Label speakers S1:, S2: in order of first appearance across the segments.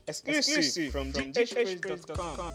S1: Exclusive from GHpraise.com.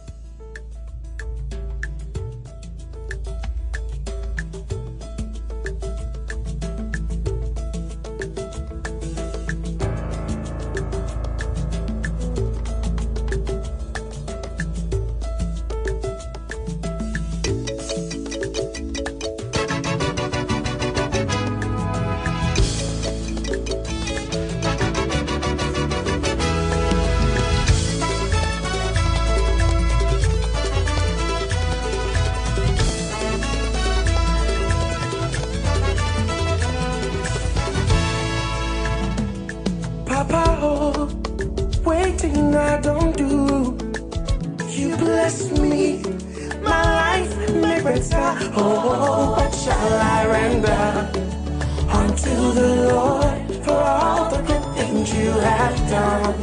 S2: Papa, oh, waiting I don't do. You bless me, my life make better. Oh, what shall I render unto the Lord for all the good things you have done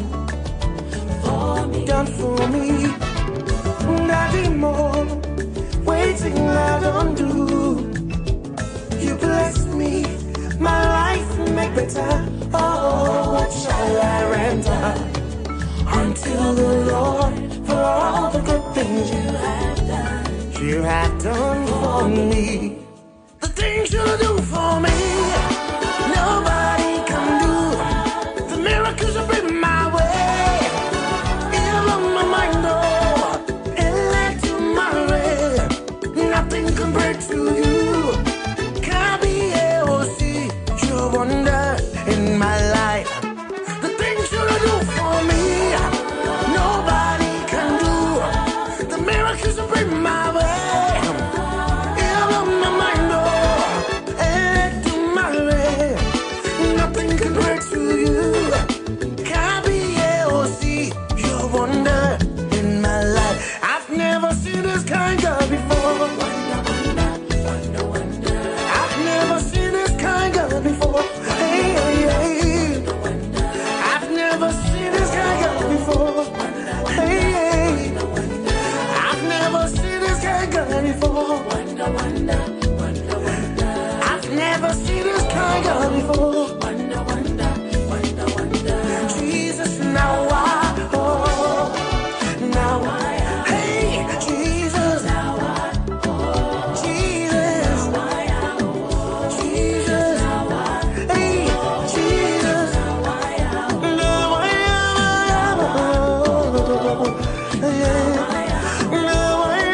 S2: for me? Nothing more, waiting I don't do. You bless me, my life make better. Oh, what shall I render unto the Lord for all the good things you have done? You have done for me. The things you do for me, nobody can do. The miracles you bring my way, it blew my mind, oh, it led to my way. Nothing compared to you. Can't be able to see your wonder in my life. The things you do for me, nobody can do. The miracles you bring my way, it blew my mind, oh, and to my way. Nothing compared to you. Can't be able to see your wonder in my life. I've never seen this kind of before. I've never seen this kind of before. Hey, hey, hey. I've never seen this kind of before. Hey, hey. I've never seen this kind of before. I've never seen this kind of before. Jesus, now I, oh, now I, hey, Jesus, Jesus, Jesus, hey, Jesus, now I am, now I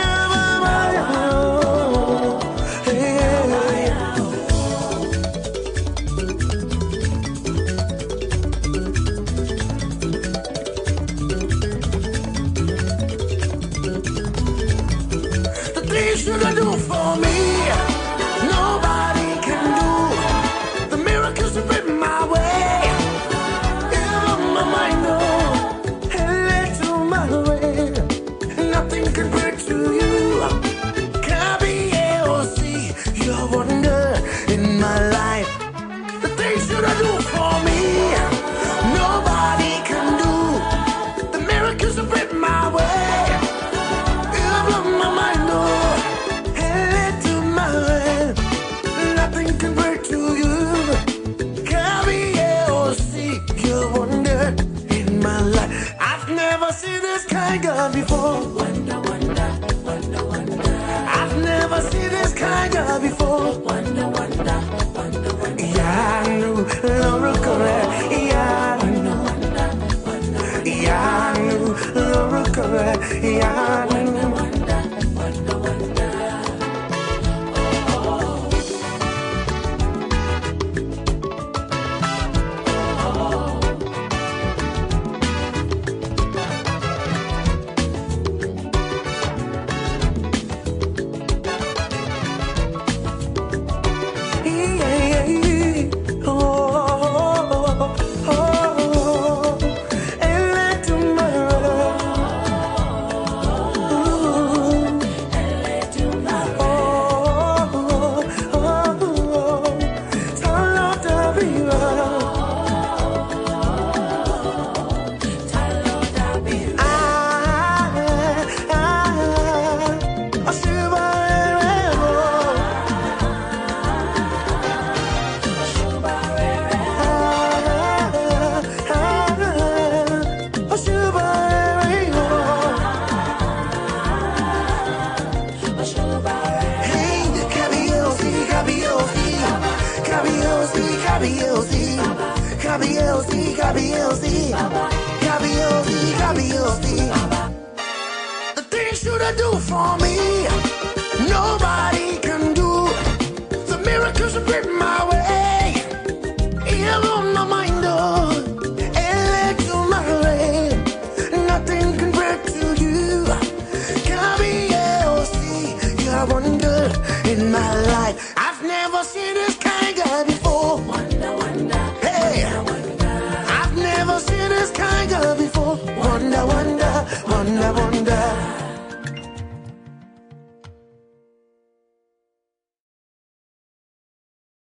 S2: am, hey. The things you can do for me, nobody can do. The miracles you bring my way, it blew my mind, oh, and led to my way. Nothing compared to you. Can't be able to see your wonder in my life. The things you can do for me, nobody can do. The miracles you bring my way, it blew my mind, oh, and led to my way. Nothing compared to you. Can't be able to see your wonder in my life. I've never seen this kind of before. I've never seen this kind of before. Yeah, I knew, Laura correct. Yeah, I knew. Yeah, I knew, Laura correct. Yeah, I knew. Kabiyonsi, Kabiyonsi, Kabiyonsi. The things you do for me.